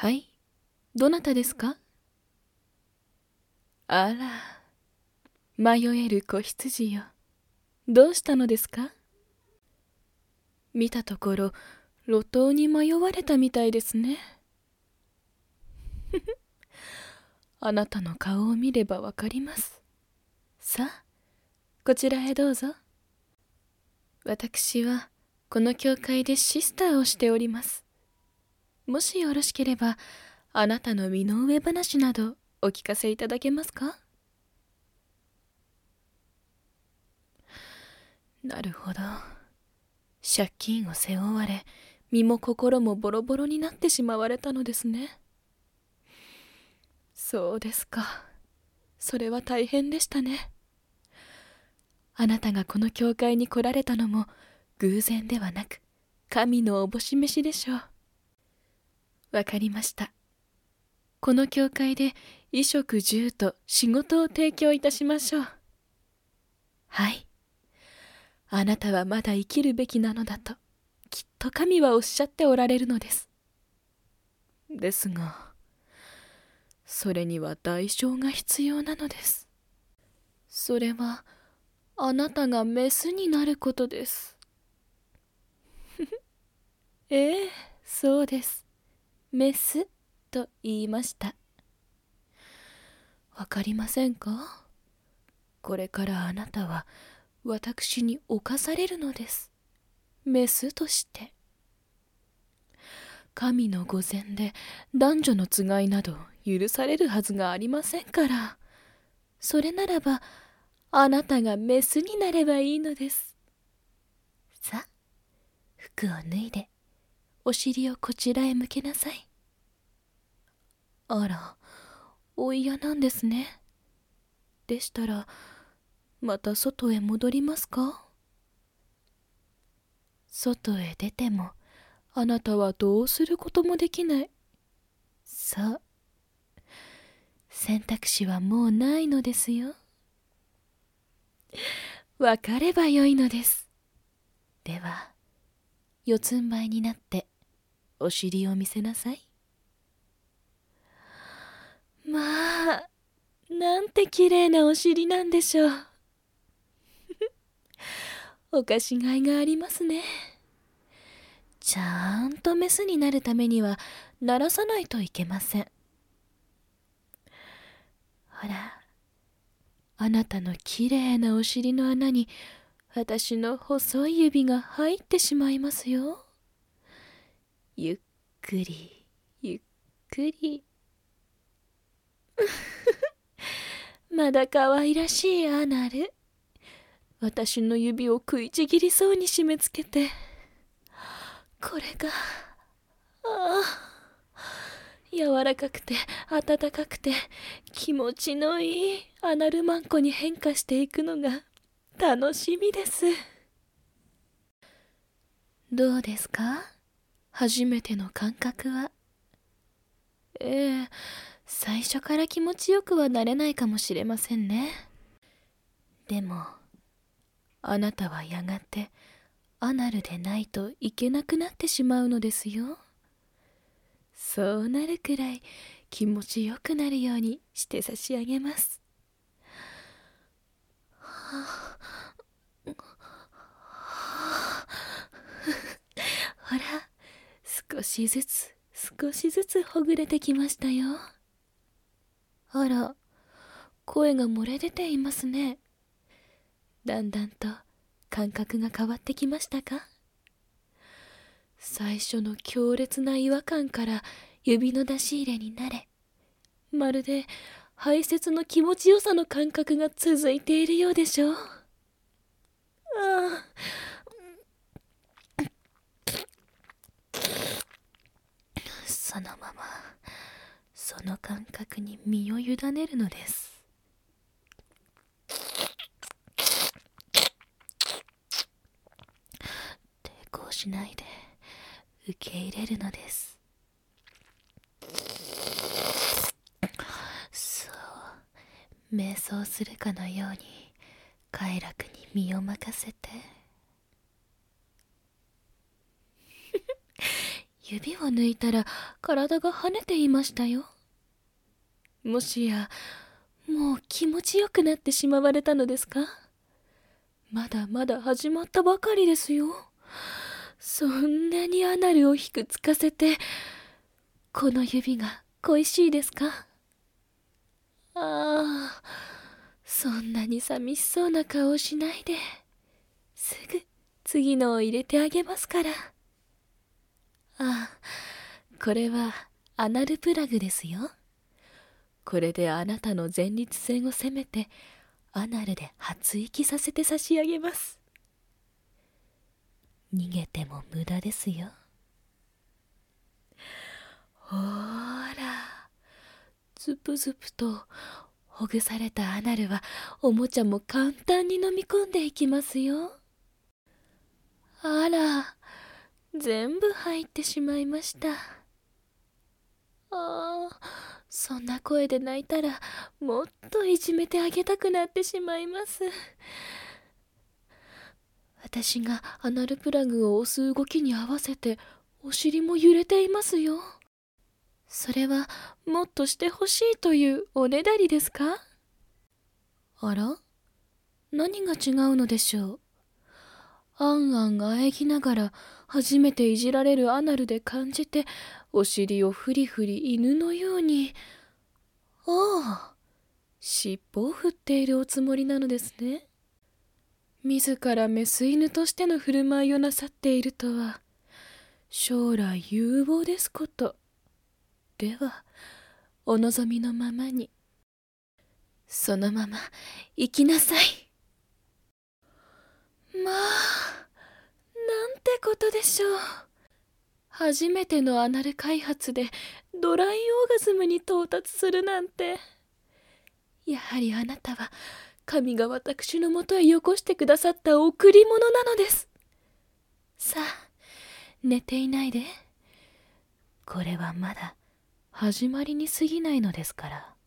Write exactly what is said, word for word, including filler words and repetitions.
はい、どなたですか？あら、迷える子羊よ。どうしたのですか？見たところ、路頭に迷われたみたいですね。あなたの顔を見ればわかります。さあ、こちらへどうぞ。私は、この教会でシスターをしております。もしよろしければ、あなたの身の上話などお聞かせいただけますか？なるほど。借金を背負われ、身も心もボロボロになってしまわれたのですね。そうですか。それは大変でしたね。あなたがこの教会に来られたのも偶然ではなく、神のおぼし召しでしょう。わかりました。この教会で衣食住と仕事を提供いたしましょう。はい。あなたはまだ生きるべきなのだと、きっと神はおっしゃっておられるのです。ですが、それには代償が必要なのです。それは、あなたがメスになることです。ええ、そうです。メスと言いました。わかりませんか？これからあなたは私に侵されるのです。メスとして。神の御前で男女のつがいなど許されるはずがありませんから。それならば、あなたがメスになればいいのです。さあ、服を脱いで、お尻をこちらへ向けなさい。あら、お嫌なんですね。でしたら、また外へ戻りますか？外へ出ても、あなたはどうすることもできない。そう。選択肢はもうないのですよ。わかればよいのです。では、四つん這いになって、お尻を見せなさい。まあ、なんて綺麗なお尻なんでしょう。おかしがいがありますね。ちゃんとメスになるためには、鳴らさないといけません。ほら、あなたの綺麗なお尻の穴に、私の細い指が入ってしまいますよ。ゆっくり、ゆっくり。まだ可愛らしいアナル。私の指を食いちぎりそうに締め付けて。これが、ああ、柔らかくて温かくて気持ちのいいアナルマンコに変化していくのが楽しみです。どうですか？初めての感覚は。ええ、最初から気持ちよくはなれないかもしれませんね。でも、あなたはやがてアナルでないといけなくなってしまうのですよ。そうなるくらい気持ちよくなるようにして差し上げます。はあ、ほら、少しずつ少しずつほぐれてきましたよ。あら、声が漏れ出ていますね。だんだんと感覚が変わってきましたか？最初の強烈な違和感から指の出し入れになれ、まるで排泄の気持ちよさの感覚が続いているようでしょう。ああ、そのままその感覚に身を委ねるのです。抵抗しないで受け入れるのです。そう、瞑想するかのように快楽に身を任せて。 指を抜いたら体が跳ねていましたよ。もしや、もう気持ちよくなってしまわれたのですか？まだまだ始まったばかりですよ。そんなにアナルをひくつかせて、この指が恋しいですか？ああ、そんなに寂しそうな顔をしないで。すぐ次のを入れてあげますから。ああ、これはアナルプラグですよ。これであなたの前立腺を攻めて、アナルで発息させて差し上げます。逃げても無駄ですよ。ほーら、ズプズプとほぐされたアナルはおもちゃも簡単に飲み込んでいきますよ。あら、全部入ってしまいました。ああ、そんな声で泣いたらもっといじめてあげたくなってしまいます。私がアナルプラグを押す動きに合わせてお尻も揺れていますよ。それはもっとしてほしいというおねだりですか？あら？何が違うのでしょう。あんあんあえぎながら初めていじられるアナルで感じて、お尻をふりふり犬のように。ああ、尻尾を振っているおつもりなのですね。自らメス犬としての振る舞いをなさっているとは、将来有望ですこと。では、お望みのままに。そのまま生きなさい。まあ、なんてことでしょう。初めてのアナル開発でドライオーガズムに到達するなんて。やはりあなたは神が私のもとへよこしてくださった贈り物なのです。さあ、寝ていないで。これはまだ始まりに過ぎないのですから。